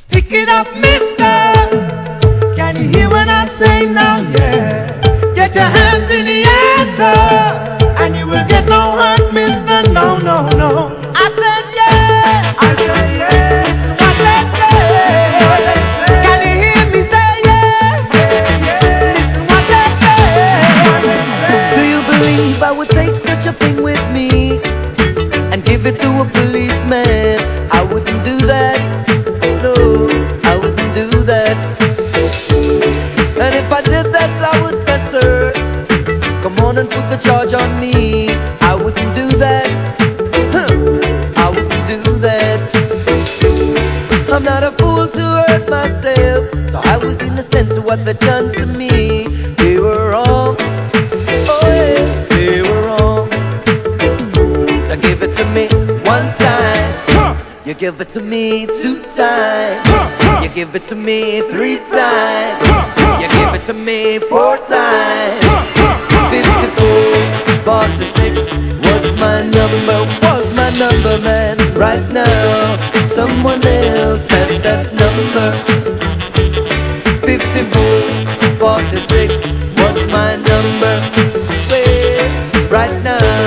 Pick it up, mister. Can you hear what I say now? Yeah. Get your hands in the answer, and you will get no hurt, mister. No, no, no. I said yeah. I said yeah. I said yeah. Can you hear me say yeah? Listen what they say. Do you believe I would take such a thing with me and give it to a policeman? I wouldn't do that. No, I wouldn't do that. And if I did that, I would answer. Come on and put the charge on me. I wouldn't do that. I wouldn't do that. I'm not a fool to hurt myself, so I was innocent to what they done to me. They were wrong. Oh yeah, they were wrong. Now give it to me one time. You give it to me 2 times. You give it to me 3 times. You give it to me 4 times. 54, 46 was my number, man. Right now, someone else has that number. 54, 46 was my number. Well, right now.